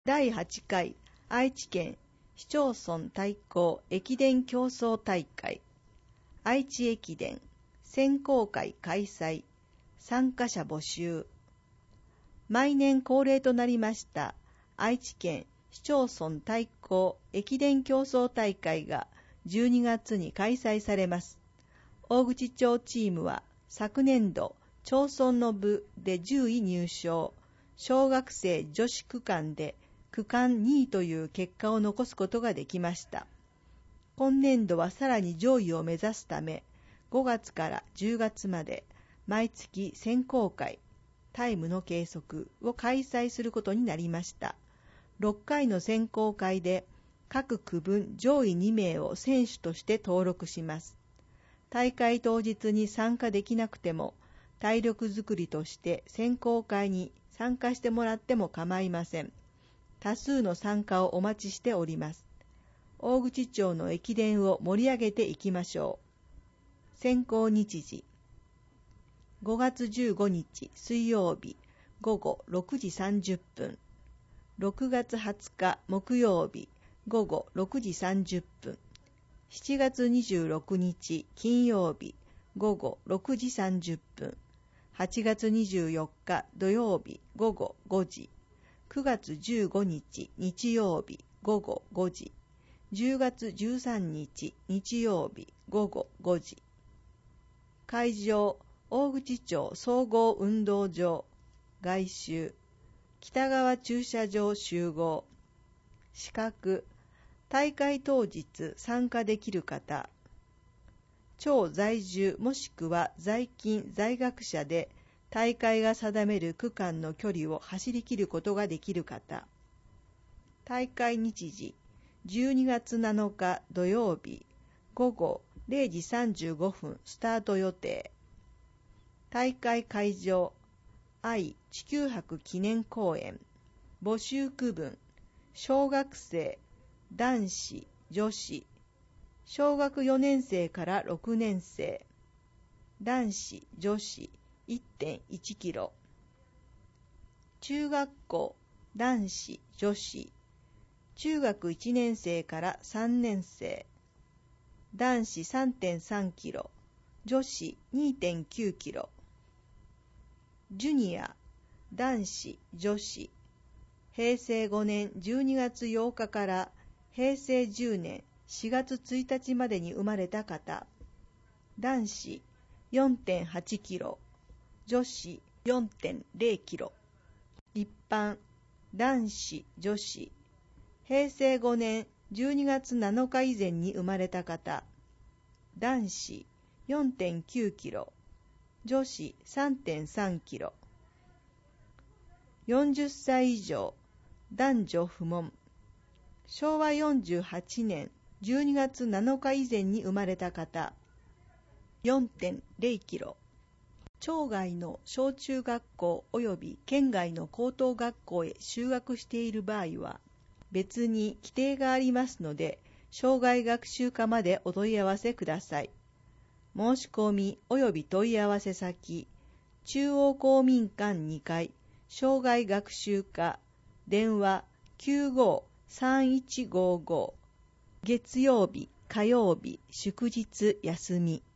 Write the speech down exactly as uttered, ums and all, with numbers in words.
だいはちかい愛知県市町村対抗駅伝競争大会愛知駅伝選考会開催、参加者募集。毎年恒例となりました愛知県市町村対抗駅伝競争大会がじゅうにがつに開催されます。大口町チームは昨年度町村の部でじゅうい入賞、小学生女子区間で区間にいという結果を残すことができました。今年度はさらに上位を目指すため、ごがつからじゅうがつまで毎月選考会、タイムの計測を開催することになりました。ろっかいの選考会で各区分上位にめいを選手として登録します。大会当日に参加できなくても、体力づくりとして選考会に参加してもらっても構いません。多数の参加をお待ちしております。大口町の駅伝を盛り上げていきましょう。選考日時。ごがつじゅうごにち水曜日ごごろくじさんじゅっぷん。ろくがつはつか木曜日ごごろくじさんじゅっぷん。しちがつにじゅうろくにち金曜日ごごろくじさんじゅっぷん。はちがつにじゅうよっか土曜日ごごごじ。くがつじゅうごにち日曜日ごごごじ。じゅうがつじゅうさんにち日曜日ごごごじ。会場大口町総合運動場外周北川駐車場集合。資格大会当日参加できる方、町在住もしくは在勤在学者で大会が定める区間の距離を走り切ることができる方。大会日時じゅうにがつなのか土曜日ごごれいじさんじゅうごふんスタート予定。大会会場愛・地球博記念公園。募集区分小学生、男子、女子、小学よねんせいからろくねんせい、男子、女子 いってんいちキロ、中学校、男子、女子、中学いちねんせいからさんねんせい、男子 さんてんさんキロ、女子 にてんきゅうキロ、ジュニア、男子、女子、へいせいごねんじゅうにがつようかからへいせいじゅうねんしがつついたちまでに生まれた方、男子 よんてんはちキロ、女子 よんてんぜろキロ、一般、男子、女子、へいせいごねんじゅうにがつなのか以前に生まれた方、男子 よんてんきゅうキロ、女子 さんてんさんキロ、よんじゅっさい以上、男女不問、しょうわよんじゅうはちねんじゅうにがつなのか以前に生まれた方、よんてんぜろキロ、町外の小中学校及び県外の高等学校へ就学している場合は、別に規定がありますので、生涯学習課までお問い合わせください。申し込み及び問い合わせ先、中央公民館にかい、生涯学習課、電話きゅうごさんいちごご、月曜日、火曜日、祝日休み。